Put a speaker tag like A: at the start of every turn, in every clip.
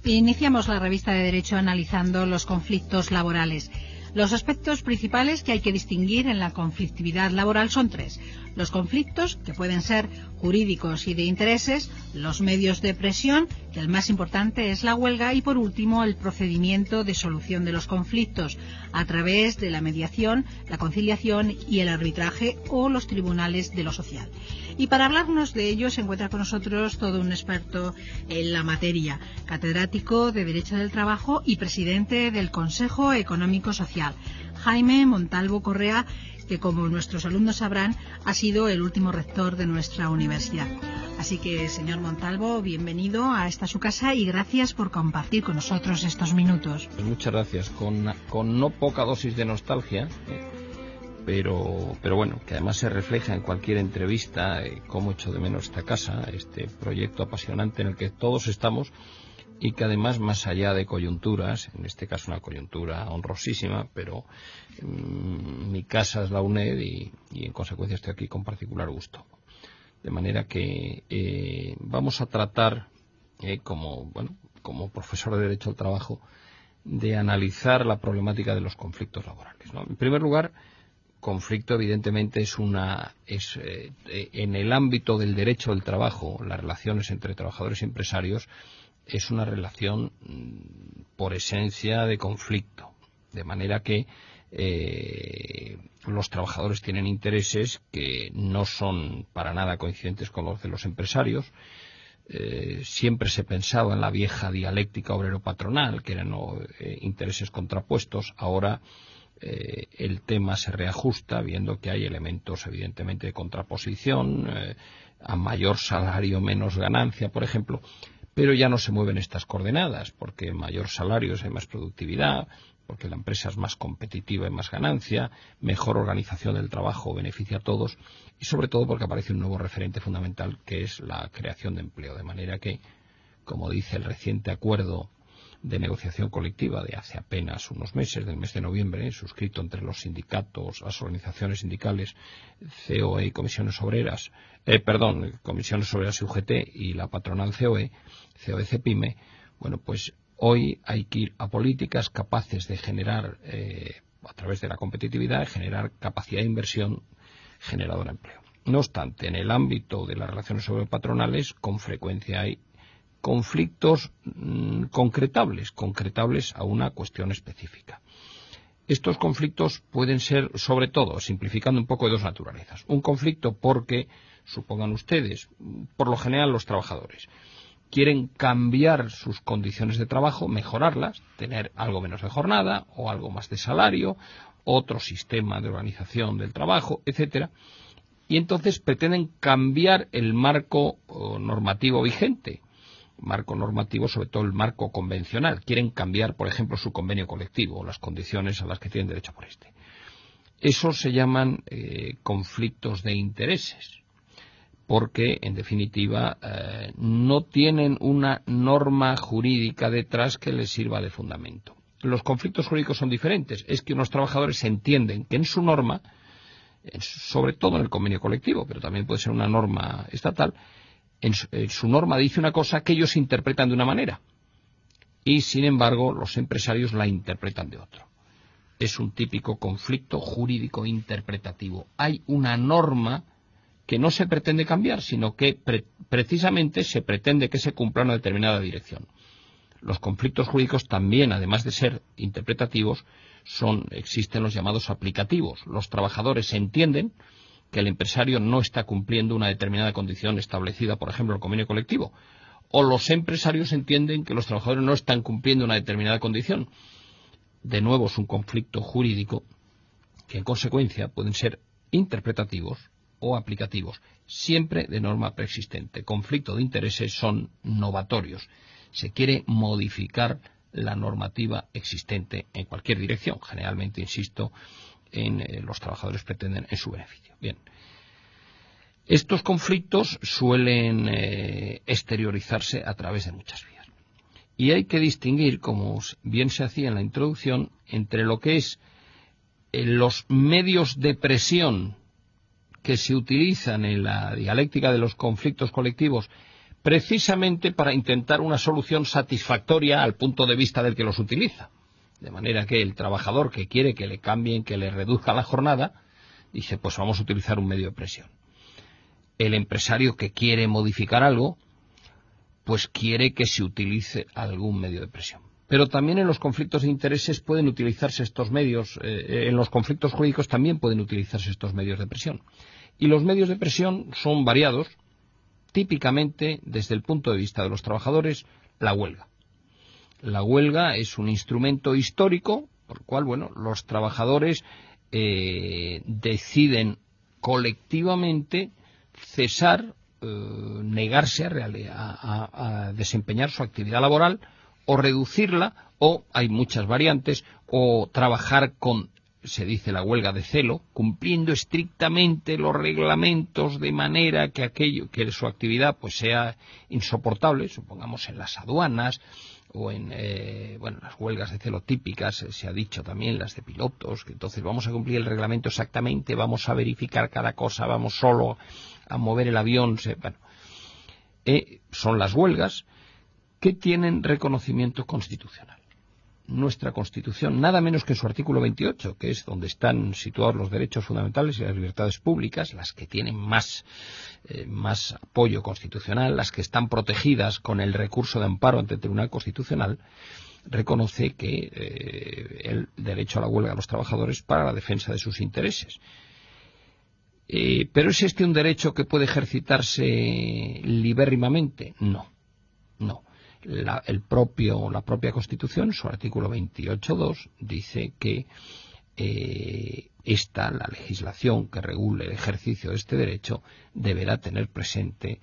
A: Iniciamos la revista de Derecho analizando los conflictos laborales. Los aspectos principales que hay que distinguir en la conflictividad laboral son tres: los conflictos, que pueden ser jurídicos y de intereses; los medios de presión, que el más importante es la huelga; y por último el procedimiento de solución de los conflictos a través de la mediación, la conciliación y el arbitraje o los tribunales de lo social. Y para hablarnos de ello se encuentra con nosotros todo un experto en la materia, catedrático de Derecho del Trabajo y presidente del Consejo Económico Social, Jaime Montalvo Correa, que, como nuestros alumnos sabrán, ha sido el último rector de nuestra universidad. Así que, señor Montalvo, bienvenido a esta su casa y gracias por compartir con nosotros estos minutos.
B: Pues muchas gracias, con no poca dosis de nostalgia, pero bueno, que además se refleja en cualquier entrevista cómo echo de menos esta casa, este proyecto apasionante en el que todos estamos, y que además, más allá de coyunturas, en este caso una coyuntura honrosísima, pero mi casa es la UNED y en consecuencia estoy aquí con particular gusto. De manera que vamos a tratar, como profesor de Derecho al Trabajo, de analizar la problemática de los conflictos laborales, ¿no? En primer lugar, conflicto evidentemente es en el ámbito del derecho del trabajo, las relaciones entre trabajadores y empresarios es una relación por esencia de conflicto, de manera que los trabajadores tienen intereses que no son para nada coincidentes con los de los empresarios. Siempre se pensaba en la vieja dialéctica obrero-patronal, que eran intereses contrapuestos. Ahora el tema se reajusta, viendo que hay elementos evidentemente de contraposición, a mayor salario menos ganancia, por ejemplo, pero ya no se mueven estas coordenadas, porque mayor salario hay más productividad, porque la empresa es más competitiva y más ganancia, mejor organización del trabajo beneficia a todos, y sobre todo porque aparece un nuevo referente fundamental, que es la creación de empleo. De manera que, como dice el reciente acuerdo de negociación colectiva de hace apenas unos meses, del mes de noviembre, suscrito entre los sindicatos, las organizaciones sindicales, COE y Comisiones Obreras, Comisiones Obreras y UGT y la patronal COE-CEPIME, bueno, pues hoy hay que ir a políticas capaces de generar, a través de la competitividad, generar capacidad de inversión generadora de empleo. No obstante, en el ámbito de las relaciones obrero-patronales, con frecuencia hay conflictos concretables a una cuestión específica. Estos conflictos pueden ser, sobre todo, simplificando un poco, de dos naturalezas. Un conflicto porque, supongan ustedes, por lo general los trabajadores quieren cambiar sus condiciones de trabajo, mejorarlas, tener algo menos de jornada o algo más de salario, otro sistema de organización del trabajo, etcétera, y entonces pretenden cambiar el marco normativo vigente. Marco normativo, sobre todo el marco convencional. Quieren cambiar, por ejemplo, su convenio colectivo o las condiciones a las que tienen derecho por este. Eso se llaman conflictos de intereses, porque, en definitiva, no tienen una norma jurídica detrás que les sirva de fundamento. Los conflictos jurídicos son diferentes. Es que unos trabajadores entienden que en su norma, sobre todo en el convenio colectivo, pero también puede ser una norma estatal, en su norma dice una cosa que ellos interpretan de una manera y, sin embargo, los empresarios la interpretan de otro. Es un típico conflicto jurídico interpretativo. Hay una norma que no se pretende cambiar, sino que precisamente se pretende que se cumpla una determinada dirección. Los conflictos jurídicos también, además de ser interpretativos, existen los llamados aplicativos. Los trabajadores entienden que el empresario no está cumpliendo una determinada condición establecida, por ejemplo, en el convenio colectivo, o los empresarios entienden que los trabajadores no están cumpliendo una determinada condición. De nuevo, es un conflicto jurídico que, en consecuencia, pueden ser interpretativos o aplicativos, siempre de norma preexistente. Conflicto de intereses son novatorios. Se quiere modificar la normativa existente en cualquier dirección. Generalmente, insisto, los trabajadores pretenden en su beneficio. Bien. Estos conflictos suelen exteriorizarse a través de muchas vías. Y hay que distinguir, como bien se hacía en la introducción, entre lo que es los medios de presión que se utilizan en la dialéctica de los conflictos colectivos precisamente para intentar una solución satisfactoria al punto de vista del que los utiliza. De manera que el trabajador que quiere que le cambien, que le reduzca la jornada, dice, pues vamos a utilizar un medio de presión. El empresario que quiere modificar algo, pues quiere que se utilice algún medio de presión. Pero también en los conflictos de intereses pueden utilizarse estos medios, en los conflictos jurídicos también pueden utilizarse estos medios de presión. Y los medios de presión son variados, típicamente desde el punto de vista de los trabajadores, la huelga. La huelga es un instrumento histórico por el cual, bueno, los trabajadores deciden colectivamente cesar, negarse a desempeñar su actividad laboral o reducirla, o hay muchas variantes, o trabajar con, se dice, la huelga de celo, cumpliendo estrictamente los reglamentos de manera que su actividad pues sea insoportable, supongamos en las aduanas o en las huelgas de celo típicas, se ha dicho también las de pilotos, que entonces vamos a cumplir el reglamento exactamente, vamos a verificar cada cosa, vamos solo a mover el avión, son las huelgas que tienen reconocimiento constitucional. Nuestra Constitución, nada menos que en su artículo 28, que es donde están situados los derechos fundamentales y las libertades públicas, las que tienen más apoyo constitucional, las que están protegidas con el recurso de amparo ante el Tribunal Constitucional, reconoce que el derecho a la huelga de los trabajadores para la defensa de sus intereses. ¿Pero es este un derecho que puede ejercitarse libérrimamente? No. La propia Constitución, su artículo 28.2, dice que la legislación que regule el ejercicio de este derecho deberá tener presente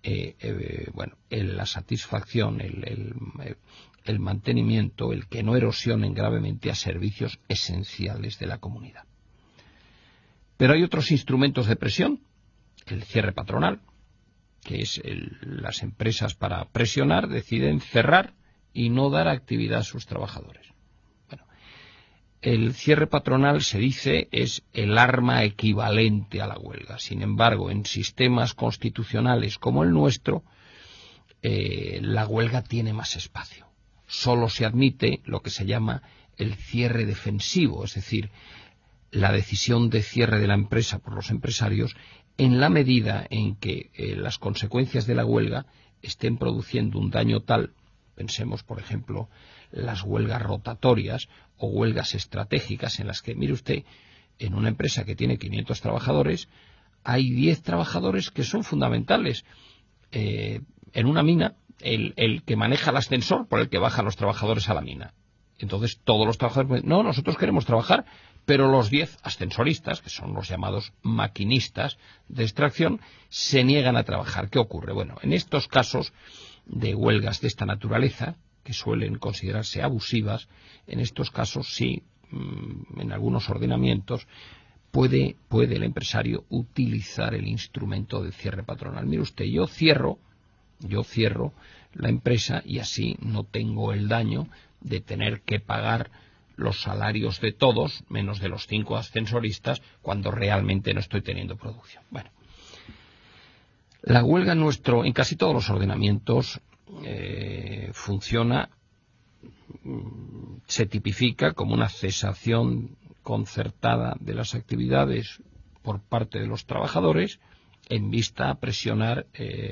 B: la satisfacción, el mantenimiento, el que no erosionen gravemente a servicios esenciales de la comunidad. Pero hay otros instrumentos de presión, el cierre patronal, que es las empresas para presionar deciden cerrar y no dar actividad a sus trabajadores. Bueno, el cierre patronal, se dice, es el arma equivalente a la huelga. Sin embargo, en sistemas constitucionales como el nuestro, la huelga tiene más espacio. Solo se admite lo que se llama el cierre defensivo, es decir, la decisión de cierre de la empresa por los empresarios en la medida en que las consecuencias de la huelga estén produciendo un daño tal, pensemos por ejemplo las huelgas rotatorias o huelgas estratégicas en las que, mire usted, en una empresa que tiene 500 trabajadores hay 10 trabajadores que son fundamentales. En una mina, el que maneja el ascensor por el que bajan los trabajadores a la mina. Entonces todos los trabajadores dicen, no, nosotros queremos trabajar, pero los 10 ascensoristas, que son los llamados maquinistas de extracción, se niegan a trabajar. ¿Qué ocurre? Bueno, en estos casos de huelgas de esta naturaleza, que suelen considerarse abusivas, en estos casos sí, en algunos ordenamientos, puede el empresario utilizar el instrumento del cierre patronal. Mire usted, yo cierro la empresa y así no tengo el daño de tener que pagar los salarios de todos, menos de los 5 ascensoristas, cuando realmente no estoy teniendo producción. Bueno, la huelga en casi todos los ordenamientos funciona, se tipifica como una cesación concertada de las actividades por parte de los trabajadores en vista a presionar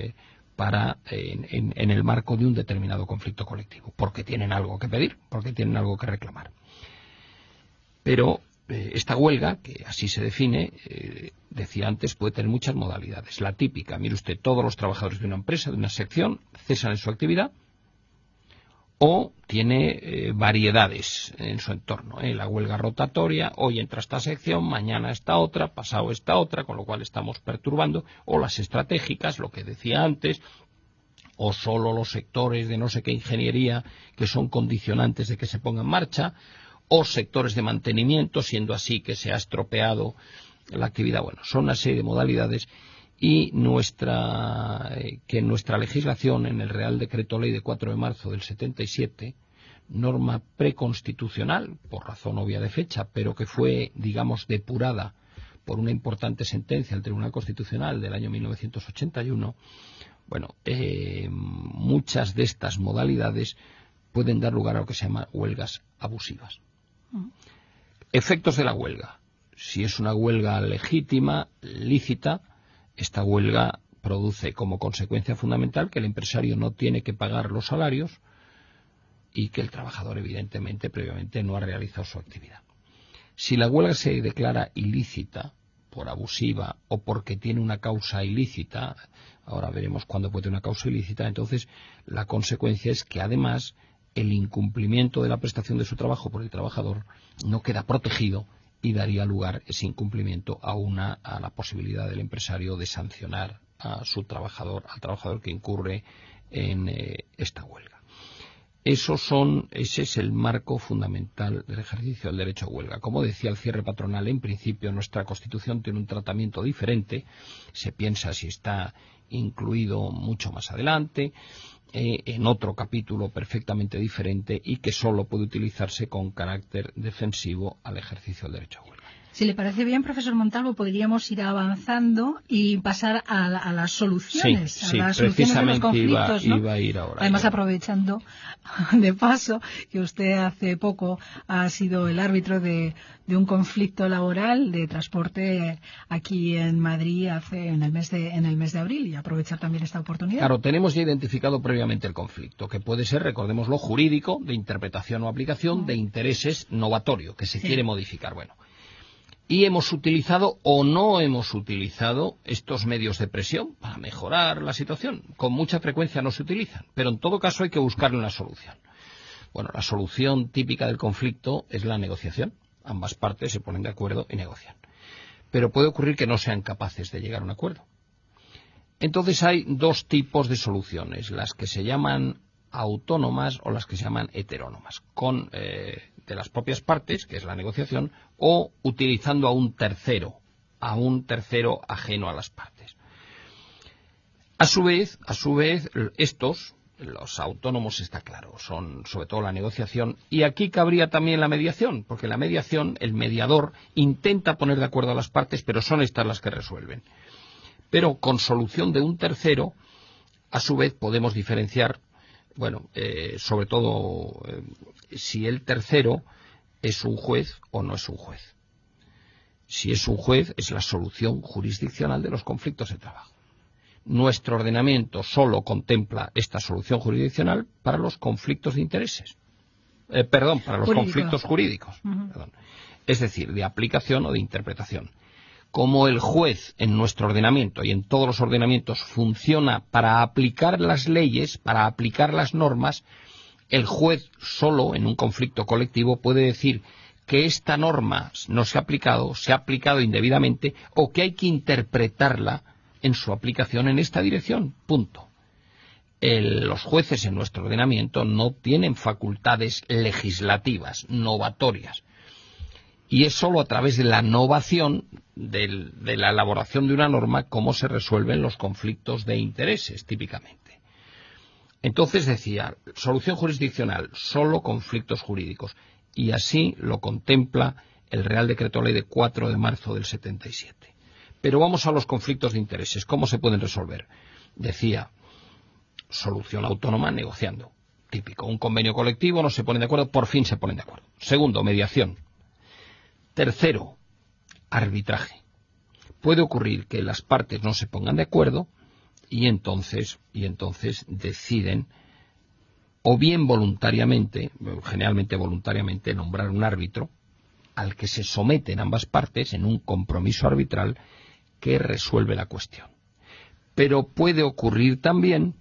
B: en el marco de un determinado conflicto colectivo, porque tienen algo que pedir, porque tienen algo que reclamar. Pero esta huelga, que así se define, decía antes, puede tener muchas modalidades. La típica, mire usted, todos los trabajadores de una empresa, de una sección, cesan en su actividad, o tiene variedades en su entorno. La huelga rotatoria, hoy entra esta sección, mañana esta otra, pasado esta otra, con lo cual estamos perturbando, o las estratégicas, lo que decía antes, o solo los sectores de no sé qué ingeniería que son condicionantes de que se ponga en marcha, o sectores de mantenimiento, siendo así que se ha estropeado la actividad. Bueno, son una serie de modalidades y que nuestra legislación en el Real Decreto Ley de 4 de marzo del 77, norma preconstitucional, por razón obvia de fecha, pero que fue, digamos, depurada por una importante sentencia del Tribunal Constitucional del año 1981, bueno, muchas de estas modalidades pueden dar lugar a lo que se llama huelgas abusivas. Efectos de la huelga. Si es una huelga legítima, lícita, esta huelga produce como consecuencia fundamental que el empresario no tiene que pagar los salarios y que el trabajador, evidentemente, previamente no ha realizado su actividad. Si la huelga se declara ilícita, por abusiva o porque tiene una causa ilícita, ahora veremos cuándo puede tener una causa ilícita, entonces la consecuencia es que además el incumplimiento de la prestación de su trabajo por el trabajador no queda protegido y daría lugar ese incumplimiento a la posibilidad del empresario de sancionar a su trabajador, al trabajador que incurre en esta huelga. Ese es el marco fundamental del ejercicio del derecho a huelga. Como decía el cierre patronal, en principio nuestra Constitución tiene un tratamiento diferente, se piensa si está incluido mucho más adelante, en otro capítulo perfectamente diferente y que solo puede utilizarse con carácter defensivo al ejercicio del derecho a huelga.
A: Si le parece bien, profesor Montalvo, podríamos ir avanzando y pasar a las soluciones,
B: sí,
A: a las soluciones de los conflictos, ¿no?
B: Iba a ir ahora.
A: Además, aprovechando de paso que usted hace poco ha sido el árbitro de un conflicto laboral de transporte aquí en Madrid en el mes de abril, y aprovechar también esta oportunidad.
B: Claro, tenemos ya identificado previamente el conflicto, que puede ser, recordémoslo, jurídico, de interpretación o aplicación, de intereses, novatorio, que se quiere modificar. Bueno. Y hemos utilizado o no hemos utilizado estos medios de presión para mejorar la situación. Con mucha frecuencia no se utilizan, pero en todo caso hay que buscarle una solución. Bueno, la solución típica del conflicto es la negociación. Ambas partes se ponen de acuerdo y negocian. Pero puede ocurrir que no sean capaces de llegar a un acuerdo. Entonces hay dos tipos de soluciones, las que se llaman autónomas o las que se llaman heterónomas, de las propias partes, que es la negociación, o utilizando a un tercero ajeno a las partes. A su vez, los autónomos, está claro, son sobre todo la negociación, y aquí cabría también la mediación, porque la mediación, el mediador intenta poner de acuerdo a las partes, pero son estas las que resuelven. Pero con solución de un tercero, a su vez podemos diferenciar, sobre todo si el tercero es un juez o no es un juez. Si es un juez, es la solución jurisdiccional de los conflictos de trabajo. Nuestro ordenamiento solo contempla esta solución jurisdiccional para los conflictos de intereses. Para los conflictos jurídicos. Es decir, de aplicación o de interpretación. Como el juez en nuestro ordenamiento y en todos los ordenamientos funciona para aplicar las leyes, para aplicar las normas, el juez solo en un conflicto colectivo puede decir que esta norma no se ha aplicado indebidamente o que hay que interpretarla en su aplicación en esta dirección. Punto. Los jueces en nuestro ordenamiento no tienen facultades legislativas, novatorias. Y es solo a través de la novación, de la elaboración de una norma, cómo se resuelven los conflictos de intereses, típicamente. Entonces decía, solución jurisdiccional, solo conflictos jurídicos. Y así lo contempla el Real Decreto Ley de 4 de marzo del 77. Pero vamos a los conflictos de intereses. ¿Cómo se pueden resolver? Decía, solución autónoma negociando. Típico, un convenio colectivo, no se ponen de acuerdo, por fin se ponen de acuerdo. Segundo, mediación. Tercero, arbitraje. Puede ocurrir que las partes no se pongan de acuerdo y entonces deciden, o bien voluntariamente, generalmente voluntariamente, nombrar un árbitro al que se someten ambas partes en un compromiso arbitral que resuelve la cuestión. Pero puede ocurrir también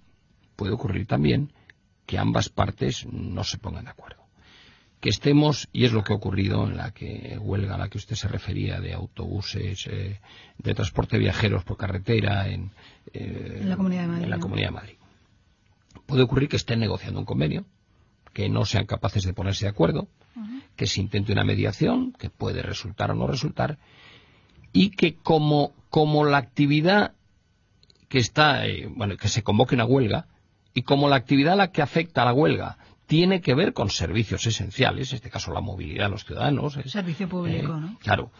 B: que ambas partes no se pongan de acuerdo. Que estemos, y es lo que ha ocurrido en la huelga a la que usted se refería, de autobuses, de transporte de viajeros por carretera en la Comunidad de Madrid. Puede ocurrir que estén negociando un convenio, que no sean capaces de ponerse de acuerdo, que se intente una mediación, que puede resultar o no resultar, y que como la actividad que está, que se convoque una huelga, y como la actividad a la que afecta a la huelga tiene que ver con servicios esenciales, en este caso la movilidad de los ciudadanos.
A: Servicio público, ¿no?
B: Claro.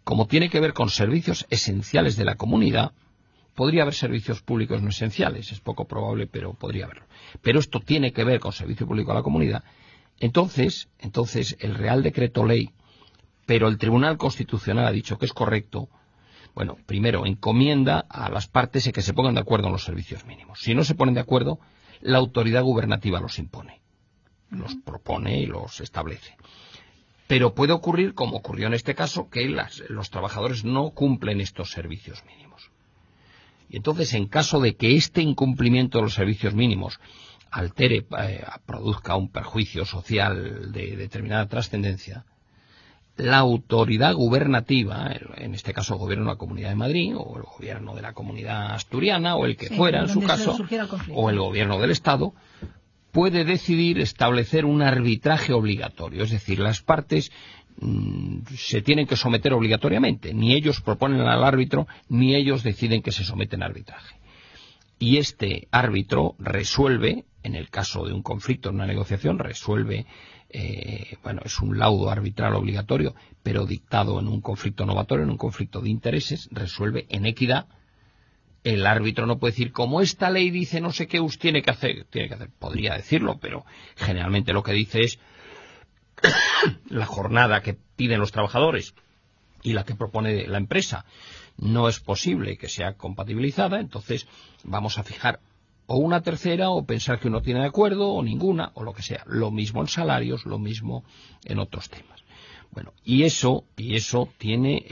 B: como tiene que ver con servicios esenciales de la comunidad, podría haber servicios públicos no esenciales, es poco probable, pero podría haberlo. Pero esto tiene que ver con servicio público a la comunidad. Entonces el Real Decreto Ley, pero el Tribunal Constitucional ha dicho que es correcto. Bueno, primero, encomienda a las partes que se pongan de acuerdo en los servicios mínimos. Si no se ponen de acuerdo, la autoridad gubernativa los impone, los propone y los establece. Pero puede ocurrir, como ocurrió en este caso, que los trabajadores no cumplen estos servicios mínimos. Y entonces, en caso de que este incumplimiento de los servicios mínimos altere, produzca un perjuicio social de determinada trascendencia, la autoridad gubernativa, en este caso el gobierno de la Comunidad de Madrid, o el gobierno de la Comunidad Asturiana, o el que fuera en su caso, o el gobierno del Estado, puede decidir establecer un arbitraje obligatorio. Es decir, las partes se tienen que someter obligatoriamente. Ni ellos proponen al árbitro, ni ellos deciden que se someten a arbitraje. Y este árbitro resuelve, en el caso de un conflicto en una negociación, resuelve, es un laudo arbitral obligatorio, pero dictado en un conflicto novatorio, en un conflicto de intereses, resuelve en equidad. El árbitro no puede decir, como esta ley dice no sé qué, usted tiene que hacer. Podría decirlo, pero generalmente lo que dice es la jornada que piden los trabajadores y la que propone la empresa no es posible que sea compatibilizada, entonces vamos a fijar o una tercera, o pensar que uno tiene de acuerdo, o ninguna, o lo que sea. Lo mismo en salarios, lo mismo en otros temas. Bueno, y eso tiene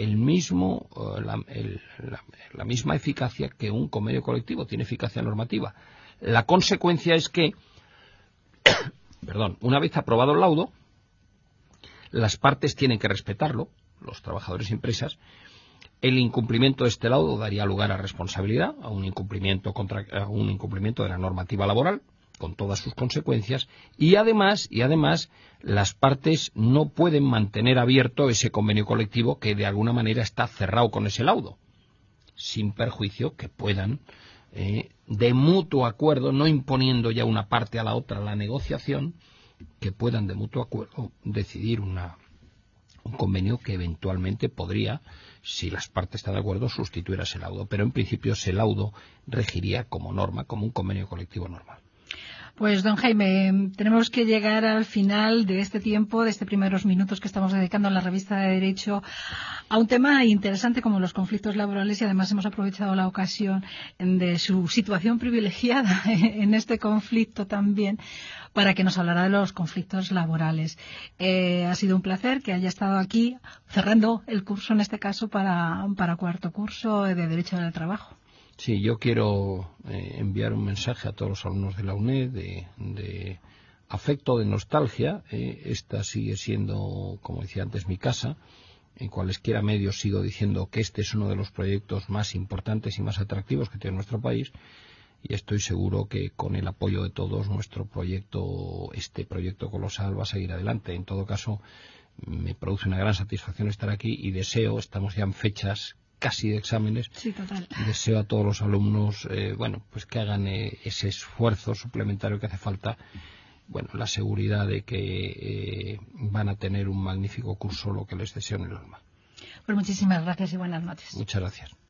B: la misma eficacia que un convenio colectivo, tiene eficacia normativa. La consecuencia es que, una vez aprobado el laudo, las partes tienen que respetarlo, los trabajadores y empresas. El incumplimiento de este laudo daría lugar a responsabilidad, a un incumplimiento de la normativa laboral, con todas sus consecuencias, y además las partes no pueden mantener abierto ese convenio colectivo que de alguna manera está cerrado con ese laudo, sin perjuicio que puedan, de mutuo acuerdo, no imponiendo ya una parte a la otra la negociación, que puedan de mutuo acuerdo decidir un convenio que eventualmente podría, si las partes están de acuerdo, sustituir a ese laudo. Pero en principio ese laudo regiría como norma, como un convenio colectivo normal.
A: Pues, don Jaime, tenemos que llegar al final de este tiempo, de estos primeros minutos que estamos dedicando en la revista de Derecho, a un tema interesante como los conflictos laborales, y además hemos aprovechado la ocasión de su situación privilegiada en este conflicto también, para que nos hablara de los conflictos laborales. Ha sido un placer que haya estado aquí, cerrando el curso, en este caso, para cuarto curso de Derecho del Trabajo.
B: Sí, yo quiero enviar un mensaje a todos los alumnos de la UNED de afecto, de nostalgia. Esta sigue siendo, como decía antes, mi casa. En cualesquiera medios sigo diciendo que este es uno de los proyectos más importantes y más atractivos que tiene nuestro país, y estoy seguro que con el apoyo de todos este proyecto colosal va a seguir adelante. En todo caso, me produce una gran satisfacción estar aquí y deseo, estamos ya en fechas casi de exámenes,
A: sí, total.
B: Deseo a todos los alumnos que hagan ese esfuerzo suplementario que hace falta, la seguridad de que van a tener un magnífico curso, lo que les deseo en el alma.
A: Pues muchísimas gracias y buenas noches.
B: Muchas gracias.